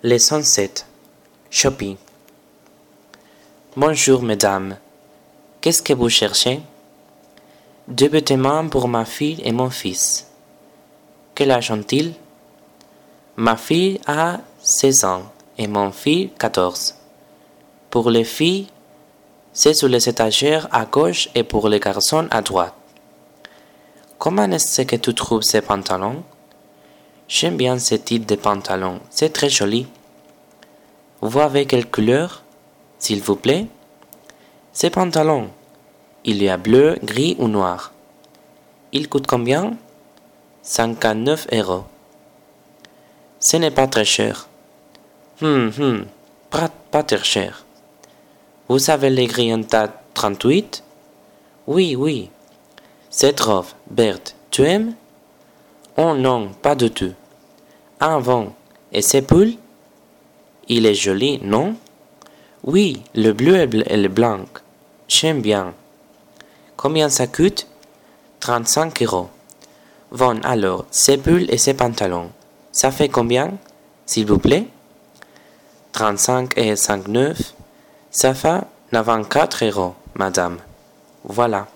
Leçon 7. Shopping. Bonjour mesdames, qu'est-ce que vous cherchez? Deux vêtements pour ma fille et mon fils. Quel âge ont-ils? Ma fille a 16 ans et mon fils 14. Pour les filles, c'est sur les étagères à gauche et pour les garçons à droite. Comment est-ce que tu trouves ces pantalons? J'aime bien ce type de pantalon, c'est très joli. Vous avez quelle couleur, s'il vous plaît? Ces pantalons, il y a bleu, gris ou noir. Ils coûtent combien? 59 €. Ce n'est pas très cher. Pas très cher. Vous avez les gris en tas 38? Oui. Cette robe, Berthe, tu aimes? Oh non, pas du tout. Ah bon, et ce pull? Il est joli, non? Oui, le bleu et le blanc. J'aime bien. Combien ça coûte? 35 €. Bon, alors, ces pulls et ces pantalons, ça fait combien, s'il vous plaît? 35 et 59, ça fait 94 €, madame. Voilà.